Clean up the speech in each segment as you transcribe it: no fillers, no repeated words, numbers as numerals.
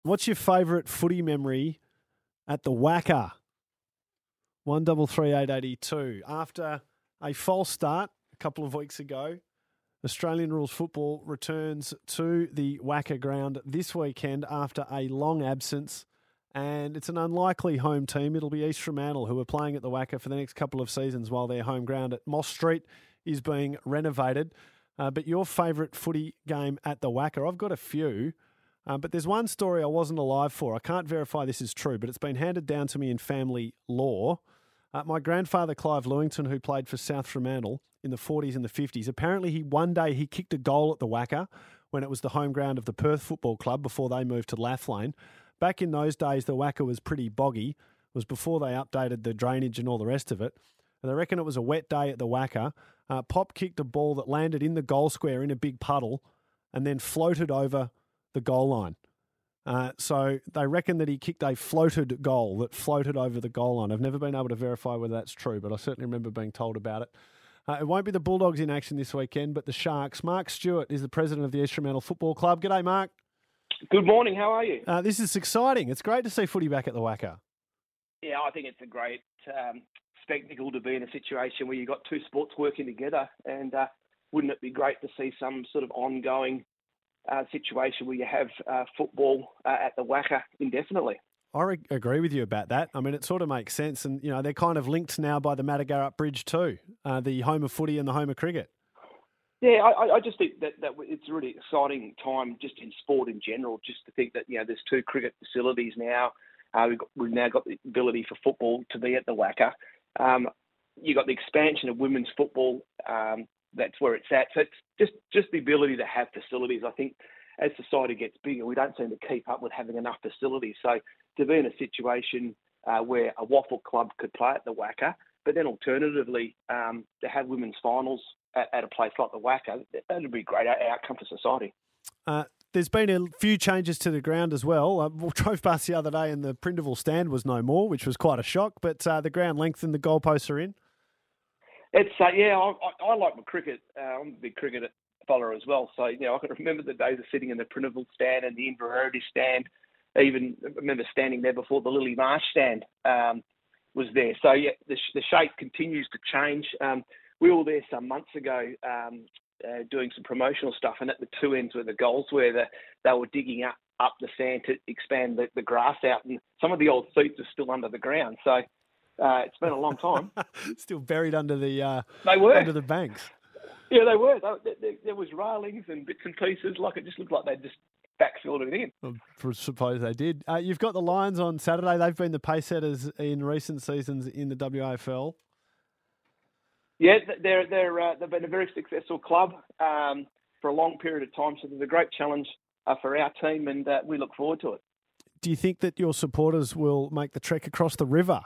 What's your favourite footy memory at the Wacker? 133882. After a false start a couple of weeks ago, Australian rules football returns to the Wacker ground this weekend after a long absence. And it's an unlikely home team. It'll be East Fremantle who are playing at the Wacker for the next couple of seasons while their home ground at Moss Street is being renovated. But your favourite footy game at the Wacker? I've got a few. But there's one story I wasn't alive for. I can't verify this is true, but it's been handed down to me in family law. My grandfather, Clive Lewington, who played for South Fremantle in the 40s and the 50s, apparently one day he kicked a goal at the Wacker when it was the home ground of the Perth Football Club before they moved to Lathlane. Back in those days, the Wacker was pretty boggy. It was before they updated the drainage and all the rest of it. And I reckon it was a wet day at the Wacker. Pop kicked a ball that landed in the goal square in a big puddle and then floated over the goal line. So they reckon that he kicked a floated goal that floated over the goal line. I've never been able to verify whether that's true, but I certainly remember being told about it. It won't be the Bulldogs in action this weekend, but the Sharks. Mark Stewart is the president of the East Fremantle Football Club. G'day, Mark. Good morning. How are you? This is exciting. It's great to see footy back at the Wacker. Yeah, I think it's a great spectacle to be in a situation where you've got two sports working together. And wouldn't it be great to see some sort of ongoing situation where you have football at the Wacker indefinitely? I agree with you about that. I mean, it sort of makes sense. And, they're kind of linked now by the Matagarup Bridge too, the home of footy and the home of cricket. Yeah, I just think that it's a really exciting time just in sport in general, just to think that, there's two cricket facilities now. We've now got the ability for football to be at the Wacker. You've got the expansion of women's football. That's where it's at. So it's just the ability to have facilities. I think as society gets bigger, we don't seem to keep up with having enough facilities. So to be in a situation where a waffle club could play at the Wacker, but then alternatively to have women's finals at a place like the Wacker, that would be a great outcome for society. There's been a few changes to the ground as well. We drove past the other day and the Prindiville stand was no more, which was quite a shock, but the ground length and the goalposts are in. It's I like my cricket. I'm a big cricket follower as well. So, I can remember the days of sitting in the Prindiville stand and the Inverarity stand. I even remember standing there before the Lily Marsh stand was there. So, yeah, the shape continues to change. We were there some months ago doing some promotional stuff, and at the two ends where the goals were, they were digging up the sand to expand the grass out, and some of the old seats are still under the ground. So it's been a long time. Still buried under the they were under the banks. Yeah, they were. There was railings and bits and pieces. Like it just looked like they just backfilled it in. I suppose they did. You've got the Lions on Saturday. They've been the pace setters in recent seasons in the WAFL. Yeah, they've been a very successful club for a long period of time. So there's a great challenge for our team, and we look forward to it. Do you think that your supporters will make the trek across the river?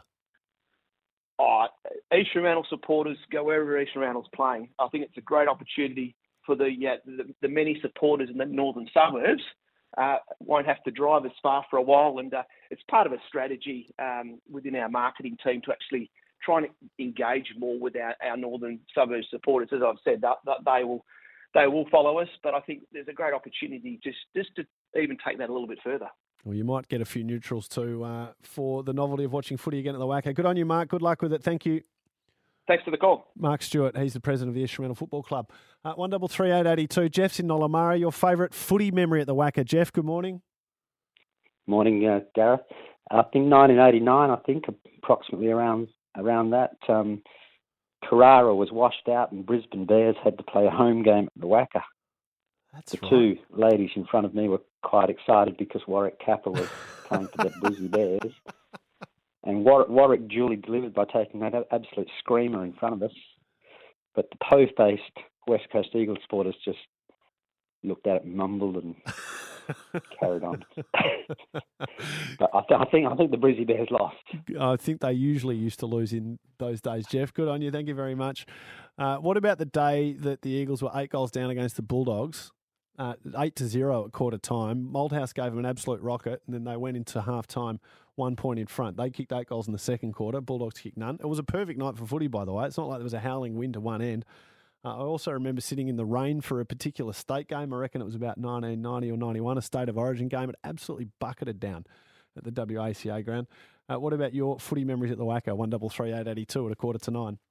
East Fremantle supporters go wherever East Fremantle's playing. I think it's a great opportunity for the many supporters in the northern suburbs. Won't have to drive as far for a while, and it's part of a strategy within our marketing team to actually try and engage more with our northern suburbs supporters. As I've said, they will follow us, but I think there's a great opportunity just to even take that a little bit further. Well, you might get a few neutrals too for the novelty of watching footy again at the Wacker. Good on you, Mark. Good luck with it. Thank you. Thanks for the call. Mark Stewart, he's the president of the East Fremantle Football Club. 133882. Jeff's in Nollamara. Your favourite footy memory at the Wacker. Jeff, good morning. Morning, Gareth. I think 1989, approximately around that, Carrara was washed out and Brisbane Bears had to play a home game at the Wacker. That's right. Two ladies in front of me were quite excited because Warwick Kappa was playing for the Brisbane Bears. And Warwick duly delivered by taking that absolute screamer in front of us. But the Perth-based West Coast Eagles supporters just looked at it, mumbled and carried on. But I think the Brisbane Bears lost. I think they usually used to lose in those days, Jeff. Good on you. Thank you very much. What about the day that the Eagles were 8 goals down against the Bulldogs? 8-0 at quarter time. Malthouse gave them an absolute rocket, and then they went into half time 1 point in front. They kicked 8 goals in the second quarter. Bulldogs kicked none. It was a perfect night for footy, by the way. It's not like there was a howling wind to one end. I also remember sitting in the rain for a particular state game. I reckon it was about 1990 or 91, a State of Origin game. It absolutely bucketed down at the WACA ground. What about your footy memories at the WACA? 133882 at 8:45.